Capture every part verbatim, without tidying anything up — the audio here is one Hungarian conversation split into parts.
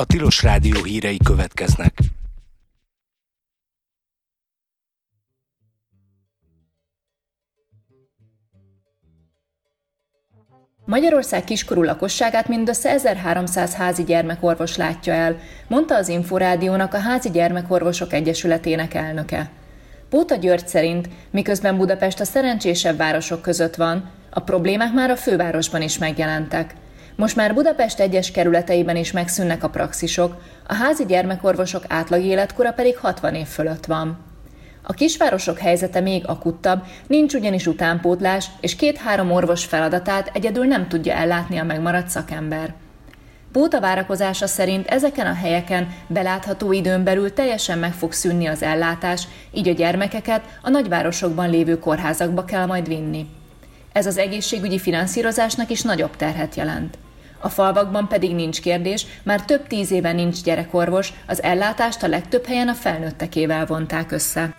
A Tilos Rádió hírei következnek. Magyarország kiskorú lakosságát mindössze ezerháromszáz házi gyermekorvos látja el, mondta az Inforádiónak a Házi Gyermekorvosok Egyesületének elnöke. Póta György szerint, miközben Budapest a szerencsésebb városok között van, a problémák már a fővárosban is megjelentek. Most már Budapest egyes kerületeiben is megszűnnek a praxisok, a házi gyermekorvosok átlag életkora pedig hatvan év fölött van. A kisvárosok helyzete még akuttabb, nincs ugyanis utánpótlás, és két-három orvos feladatát egyedül nem tudja ellátni a megmaradt szakember. Póta várakozása szerint ezeken a helyeken belátható időn belül teljesen meg fog szűnni az ellátás, így a gyermekeket a nagyvárosokban lévő kórházakba kell majd vinni. Ez az egészségügyi finanszírozásnak is nagyobb terhet jelent. A falvakban pedig nincs kérdés, már több tíz éve nincs gyerekorvos, az ellátást a legtöbb helyen a felnőttekével vonták össze.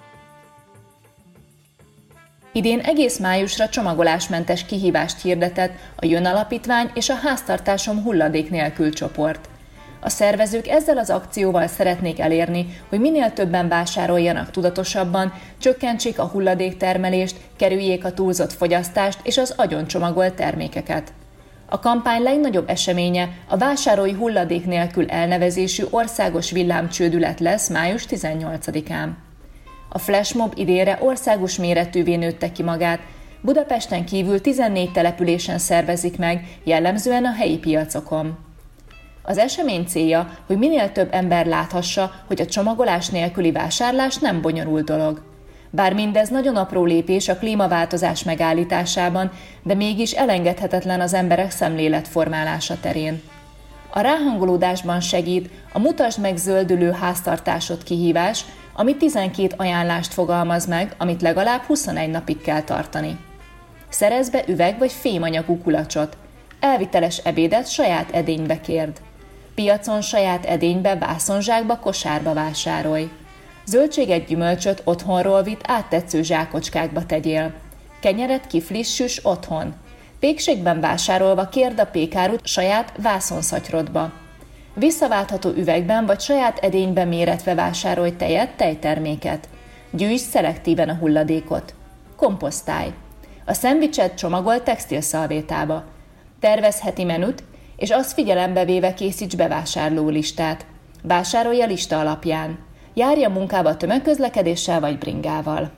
Idén egész májusra csomagolásmentes kihívást hirdetett a Jön Alapítvány és a Háztartásom hulladék nélkül csoport. A szervezők ezzel az akcióval szeretnék elérni, hogy minél többen vásároljanak tudatosabban, csökkentsék a hulladéktermelést, kerüljék a túlzott fogyasztást és az agyoncsomagolt termékeket. A kampány legnagyobb eseménye a Vásárolj hulladék nélkül elnevezésű országos villámcsődület lesz május tizennyolcadikán. A flashmob idénre országos méretűvé nőtte ki magát, Budapesten kívül tizennégy településen szervezik meg, jellemzően a helyi piacokon. Az esemény célja, hogy minél több ember láthassa, hogy a csomagolás nélküli vásárlás nem bonyolult dolog. Bár mindez nagyon apró lépés a klímaváltozás megállításában, de mégis elengedhetetlen az emberek szemléletformálása terén. A ráhangolódásban segít a Mutasd meg zöldülő háztartásod kihívás, ami tizenkét ajánlást fogalmaz meg, amit legalább huszonegy napig kell tartani. Szerezz be üveg vagy fémanyagú kulacsot. Elviteles ebédet saját edénybe kérd. Piacon saját edénybe, vászonzsákba, kosárba vásárolj. Zöldséget, gyümölcsöt otthonról vitt áttetsző zsákocskákba tegyél. Kenyeret, kiflit süss otthon. Pékségben vásárolva kérd a pékárut saját vászonszatyrodba. Visszaváltható üvegben vagy saját edényben méretve vásárolj tejet, tejterméket. Gyűjtsd szelektíven a hulladékot. Komposztálj. A szendvicset csomagol textilszalvétába. Tervezz heti menüt, és azt figyelembe véve készíts bevásárlólistát. Vásárolj a lista alapján. Járj a munkába tömegközlekedéssel vagy bringával.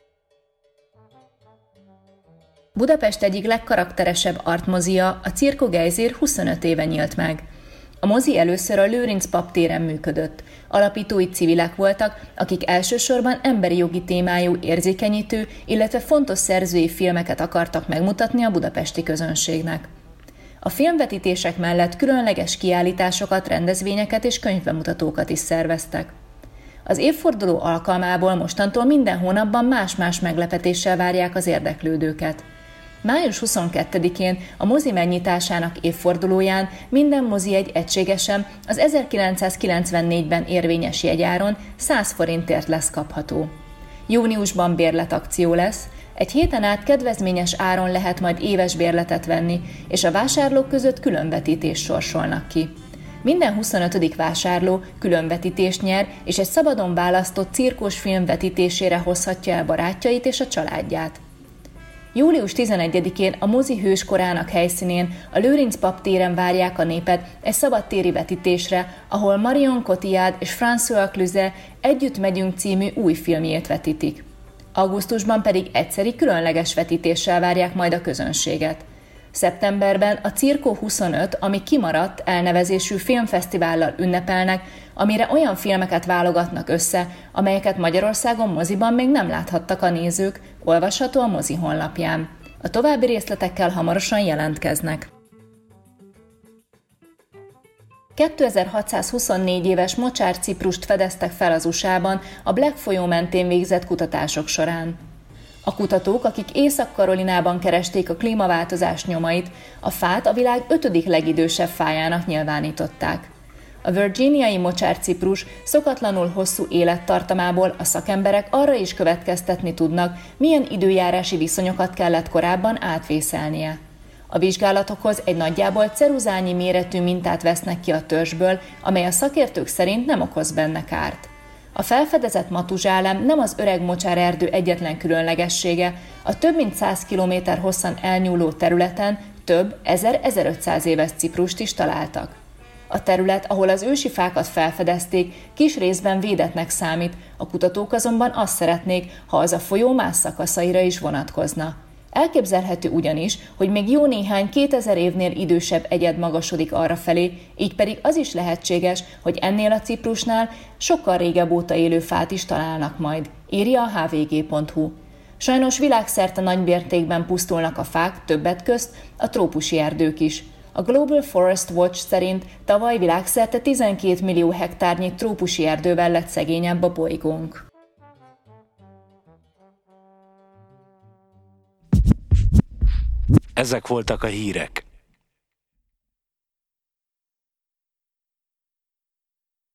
Budapest egyik legkarakteresebb artmozia, a Cirko Gejzér huszonöt éve nyílt meg. A mozi először a Lőrinc pap téren működött. Alapítói civilek voltak, akik elsősorban emberi jogi témájú, érzékenyítő, illetve fontos szerzői filmeket akartak megmutatni a budapesti közönségnek. A filmvetítések mellett különleges kiállításokat, rendezvényeket és könyvbemutatókat is szerveztek. Az évforduló alkalmából mostantól minden hónapban más-más meglepetéssel várják az érdeklődőket. május huszonkettedikén a mozi megnyitásának évfordulóján minden mozijegy egységesen az ezerkilencszázkilencvennégyben érvényes jegyáron száz forintért lesz kapható. Júniusban bérletakció lesz, egy héten át kedvezményes áron lehet majd éves bérletet venni, és a vásárlók között különvetítést sorsolnak ki. Minden huszonötödik vásárló különvetítést nyer, és egy szabadon választott cirkós film vetítésére hozhatja el barátjait és a családját. július tizenegyedikén a mozi hőskorának helyszínén, a Lőrinc pap téren várják a népet egy szabadtéri vetítésre, ahol Marion Cotillard és François Cluzet Együtt megyünk című új filmjét vetítik. Augusztusban pedig egyszeri különleges vetítéssel várják majd a közönséget. Szeptemberben a Cirko huszonöt, ami kimaradt elnevezésű filmfesztivállal ünnepelnek, amire olyan filmeket válogatnak össze, amelyeket Magyarországon moziban még nem láthattak a nézők, olvasható a mozi honlapján. A további részletekkel hamarosan jelentkeznek. kétezer-hatszázhuszonnégy éves mocsár ciprust fedeztek fel az u es á-ban a Black folyó mentén végzett kutatások során. A kutatók, akik Észak-Karolinában keresték a klímaváltozás nyomait, a fát a világ ötödik legidősebb fájának nyilvánították. A virginiai mocsárciprus szokatlanul hosszú élettartamából a szakemberek arra is következtetni tudnak, milyen időjárási viszonyokat kellett korábban átvészelnie. A vizsgálatokhoz egy nagyjából ceruzányi méretű mintát vesznek ki a törzsből, amely a szakértők szerint nem okoz benne kárt. A felfedezett matuzsálem nem az öreg mocsárerdő egyetlen különlegessége, a több mint száz kilométer hosszan elnyúló területen több ezer-ezerötszáz éves ciprust is találtak. A terület, ahol az ősi fákat felfedezték, kis részben védettnek számít, a kutatók azonban azt szeretnék, ha az a folyó más szakaszaira is vonatkozna. Elképzelhető ugyanis, hogy még jó néhány kétezer évnél idősebb egyed magasodik arrafelé, így pedig az is lehetséges, hogy ennél a ciprusnál sokkal régebb óta élő fát is találnak majd, írja a há vé gé pont hú. Sajnos világszerte nagymértékben pusztulnak a fák, többet közt a trópusi erdők is. A Global Forest Watch szerint tavaly világszerte tizenkét millió hektárnyi trópusi erdővel lett szegényebb a bolygónk. Ezek voltak a hírek.